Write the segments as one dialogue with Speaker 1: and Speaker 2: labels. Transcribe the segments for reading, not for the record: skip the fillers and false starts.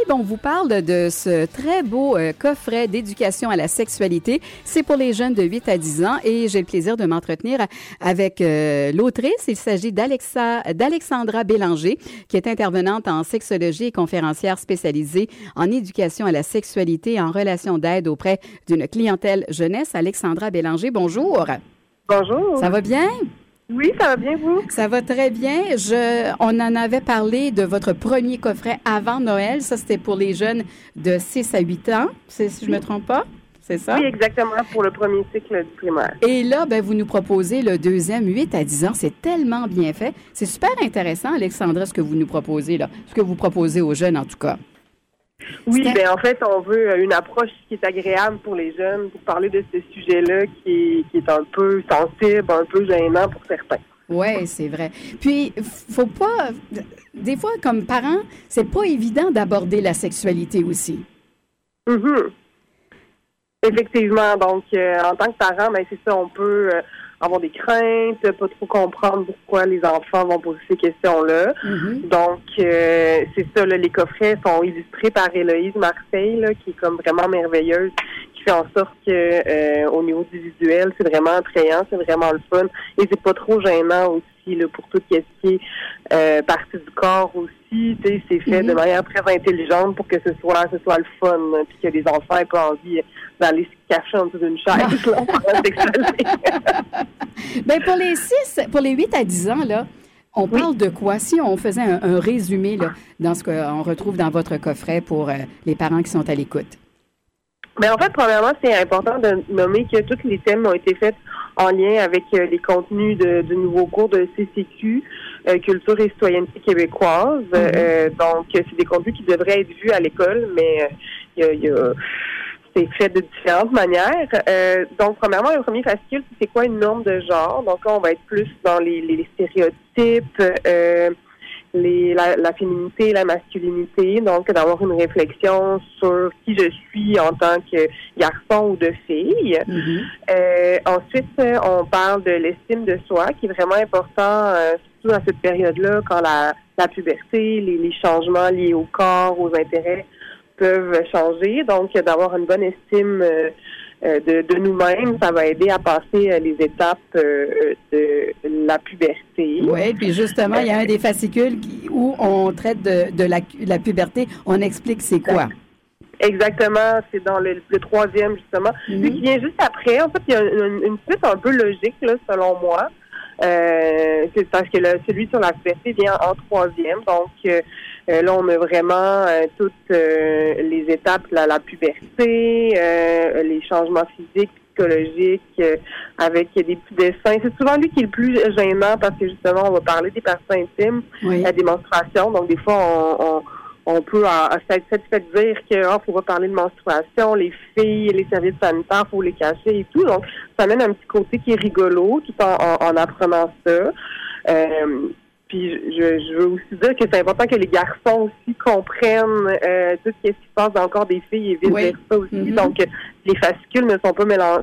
Speaker 1: on vous parle de ce très beau coffret d'éducation à la sexualité. C'est pour les jeunes de 8 à 10 ans et j'ai le plaisir de m'entretenir avec l'autrice. Il s'agit d'Alexandra Bélanger, qui est intervenante en sexologie et conférencière spécialisée en éducation à la sexualité et en relation d'aide auprès d'une clientèle jeunesse. Alexandra Bélanger, bonjour.
Speaker 2: Bonjour.
Speaker 1: Ça va bien?
Speaker 2: Oui, ça va bien, vous?
Speaker 1: Ça va très bien. On en avait parlé de votre premier coffret avant Noël. Ça, c'était pour les jeunes de 6 à 8 ans, si je ne me trompe pas. C'est ça?
Speaker 2: Oui, exactement, pour le premier cycle du primaire.
Speaker 1: Et là, vous nous proposez le deuxième, 8 à 10 ans. C'est tellement bien fait. C'est super intéressant, Alexandra, ce que vous nous proposez là. Ce que vous proposez aux jeunes, en tout cas.
Speaker 2: Oui, en fait, on veut une approche qui est agréable pour les jeunes pour parler de ce sujet-là qui est un peu sensible, un peu gênant pour certains.
Speaker 1: Oui, c'est vrai. Puis, faut pas... Des fois, comme parents, c'est pas évident d'aborder la sexualité aussi.
Speaker 2: Mm-hmm. Effectivement. Donc, en tant que parent, c'est ça, on peut avoir des craintes, pas trop comprendre pourquoi les enfants vont poser ces questions-là.
Speaker 1: Mm-hmm.
Speaker 2: Donc, c'est ça, là, les coffrets sont illustrés par Héloïse Marseille, là, qui est comme vraiment merveilleuse, qui fait en sorte que au niveau du visuel, c'est vraiment attrayant, c'est vraiment le fun, et c'est pas trop gênant aussi là, pour tout ce qui est partie du corps aussi. C'est fait de manière très intelligente pour que ce soit le fun, puis que les enfants aient pas envie d'aller se cacher en dessous d'une chaise là, pendant la sexualité.
Speaker 1: Pour les 8 à 10 ans, là, on parle de quoi? Si on faisait un résumé là, dans ce qu'on retrouve dans votre coffret pour les parents qui sont à l'écoute.
Speaker 2: En fait, premièrement, c'est important de nommer que tous les thèmes ont été faits en lien avec les contenus du nouveau cours de CCQ, Culture et citoyenneté québécoise. Donc, c'est des contenus qui devraient être vus à l'école, mais c'est fait de différentes manières. Donc, premièrement, le premier fascicule, c'est quoi une norme de genre? Donc là, on va être plus dans les stéréotypes, la féminité, la masculinité, donc d'avoir une réflexion sur qui je suis en tant que garçon ou de fille. Ensuite, on parle de l'estime de soi, qui est vraiment important, surtout dans cette période-là, quand la puberté, les changements liés au corps, aux intérêts peuvent changer. Donc, d'avoir une bonne estime de nous-mêmes, ça va aider à passer les étapes de la puberté.
Speaker 1: Oui, puis justement, il y a un des fascicules où on traite de la puberté. On explique c'est quoi.
Speaker 2: Exactement, c'est dans le troisième, justement. Lui qui vient juste après. En fait, il y a une suite un peu logique, là, selon moi. C'est parce que celui sur la puberté vient en troisième. Donc, là, on a vraiment toutes les étapes, la puberté, les changements physiques, psychologiques, avec des petits dessins. C'est souvent lui qui est le plus gênant parce que, justement, on va parler des parties intimes, des menstruations. Donc, des fois, on peut s'être fait dire que faut pas parler de menstruation, les filles, les services sanitaires, faut les cacher et tout. Donc, ça amène un petit côté qui est rigolo tout en apprenant ça. Puis je veux aussi dire que c'est important que les garçons aussi comprennent tout ce qui se passe dans le corps des filles et vice-versa aussi. Donc, les fascicules ne sont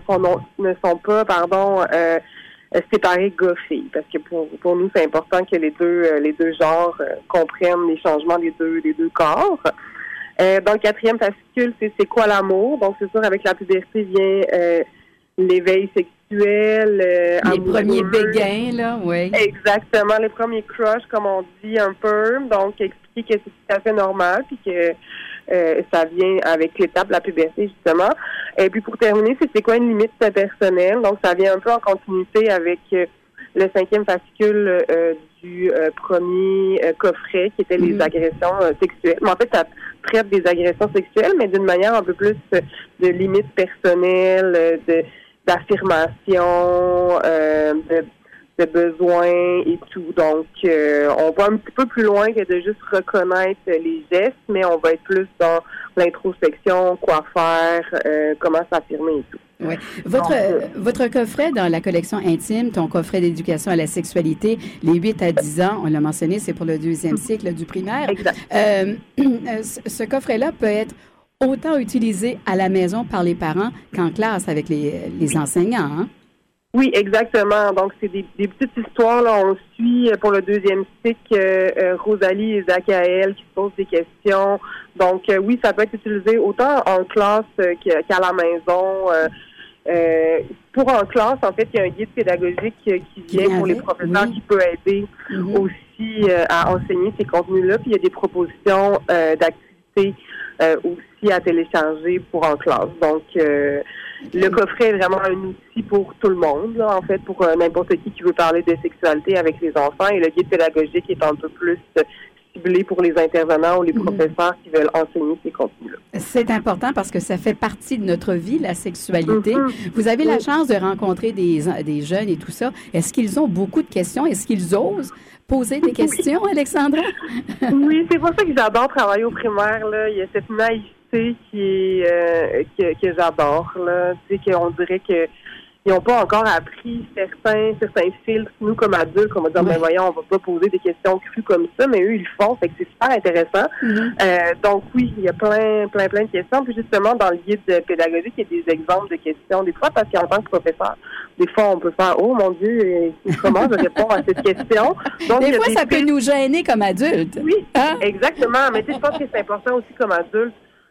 Speaker 2: pas séparés gars-filles, parce que pour nous, c'est important que les deux genres comprennent les changements des deux corps. Dans le quatrième fascicule, c'est quoi l'amour? Donc, c'est sûr, avec la puberté vient l'éveil sexuel.
Speaker 1: Les premiers béguins, là, oui.
Speaker 2: Exactement, les premiers crushs, comme on dit un peu. Donc, expliquer que c'est tout à fait normal, puis que ça vient avec l'étape de la puberté, justement. Et puis, pour terminer, c'est quoi une limite personnelle? Donc, ça vient un peu en continuité avec le cinquième fascicule du premier coffret, qui était les agressions sexuelles. Mais en fait, ça traite des agressions sexuelles, mais d'une manière un peu plus de limites personnelles, d'affirmation, de besoins et tout. Donc, on va un petit peu plus loin que de juste reconnaître les gestes, mais on va être plus dans l'introspection, quoi faire, comment s'affirmer et tout.
Speaker 1: Oui. Votre coffret dans la collection intime, ton coffret d'éducation à la sexualité, les 8 à 10 ans, on l'a mentionné, c'est pour le deuxième cycle du primaire.
Speaker 2: Exact.
Speaker 1: Ce coffret-là peut être autant utilisé à la maison par les parents qu'en classe avec les enseignants, hein?
Speaker 2: Oui, exactement. Donc, c'est des petites histoires. Là. On suit pour le deuxième cycle Rosalie et Zachaël qui se posent des questions. Donc, oui, ça peut être utilisé autant en classe qu'à la maison. Pour en classe, en fait, il y a un guide pédagogique qui vient pour les professeurs qui peut aider aussi à enseigner ces contenus-là. Puis, il y a des propositions d'activités aussi à télécharger pour en classe. Donc, le coffret est vraiment un outil pour tout le monde, là, en fait, pour n'importe qui veut parler de sexualité avec les enfants. Et le guide pédagogique est un peu plus ciblé pour les intervenants ou les professeurs qui veulent enseigner ces contenus-là.
Speaker 1: C'est important parce que ça fait partie de notre vie, la sexualité. Vous avez la chance de rencontrer des jeunes et tout ça. Est-ce qu'ils ont beaucoup de questions? Est-ce qu'ils osent poser des questions, Alexandra? Oui,
Speaker 2: c'est pour ça que j'adore travailler au primaire, là. Il y a cette naïveté que j'adore, là. Tu sais, qu'on dirait que ils n'ont pas encore appris certains filtres. Nous, comme adultes, on va dire, ben voyons, on va pas poser des questions crues comme ça, mais eux, ils le font, fait que c'est super intéressant. Donc oui, il y a plein de questions. Puis justement, dans le guide pédagogique, il y a des exemples de questions. Des fois, parce qu'en tant que professeur, des fois, on peut faire, oh mon Dieu, comment je réponds à cette question? Donc,
Speaker 1: des fois, ça peut nous gêner comme adultes.
Speaker 2: Oui, exactement. Mais tu sais, je pense que c'est important aussi comme adulte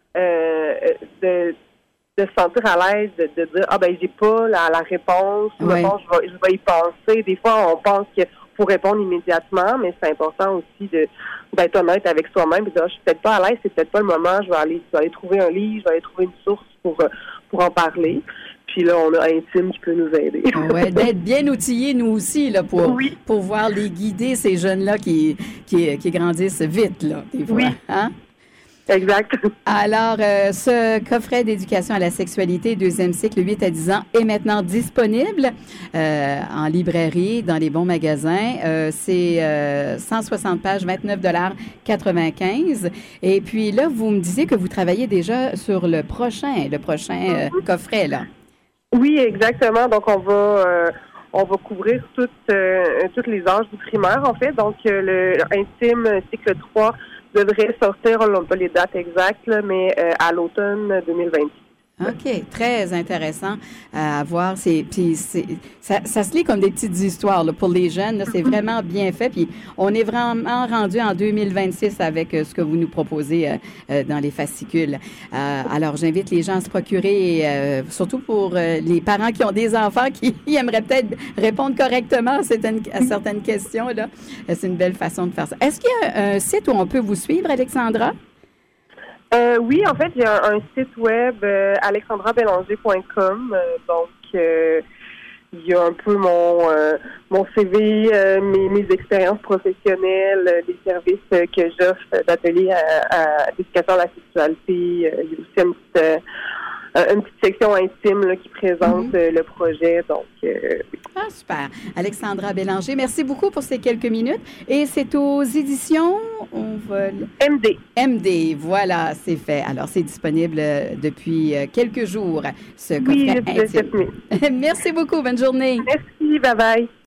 Speaker 2: de se sentir à l'aise, de dire j'ai pas la réponse, ou je vais y penser. Des fois, on pense qu'il faut répondre immédiatement, mais c'est important aussi d'être honnête avec soi-même et de dire je suis peut-être pas à l'aise, c'est peut-être pas le moment, je vais aller trouver un livre, je vais aller trouver une source pour en parler. Puis là, on a Intime qui peut nous aider.
Speaker 1: Oui, d'être bien outillés, nous aussi, là, pour pouvoir les guider, ces jeunes-là qui grandissent vite, là, des fois.
Speaker 2: Oui.
Speaker 1: Hein?
Speaker 2: Exact.
Speaker 1: Alors, ce coffret d'éducation à la sexualité, deuxième cycle, 8 à 10 ans, est maintenant disponible en librairie, dans les bons magasins. C'est 160 pages, 29,95 $. Et puis là, vous me disiez que vous travaillez déjà sur le prochain coffret, là.
Speaker 2: Oui, exactement. Donc, on va couvrir toutes les âges du primaire, en fait. Donc, le Intime cycle 3 devrait sortir, on n'a pas les dates exactes, là, mais à l'automne 2026.
Speaker 1: OK, très intéressant à voir. Ça se lit comme des petites histoires là, pour les jeunes. Là, c'est vraiment bien fait. Puis on est vraiment rendu en 2026 avec ce que vous nous proposez dans les fascicules. Alors, j'invite les gens à se procurer, surtout pour les parents qui ont des enfants qui aimeraient peut-être répondre correctement à certaines questions. Là. C'est une belle façon de faire ça. Est-ce qu'il y a un site où on peut vous suivre, Alexandra?
Speaker 2: Oui, en fait, il y a un site web, alexandrabélanger.com. Donc, il y a un peu mon CV, mes expériences professionnelles, les services que j'offre d'atelier à l'éducation à la sexualité. Il y a aussi une petite section intime là, qui présente le projet. Donc,
Speaker 1: Ah, super. Alexandra Bélanger, merci beaucoup pour ces quelques minutes. Et c'est aux éditions MD, voilà, c'est fait. Alors, c'est disponible depuis quelques jours, ce coffret intime. Merci beaucoup, bonne journée.
Speaker 2: Merci, bye-bye.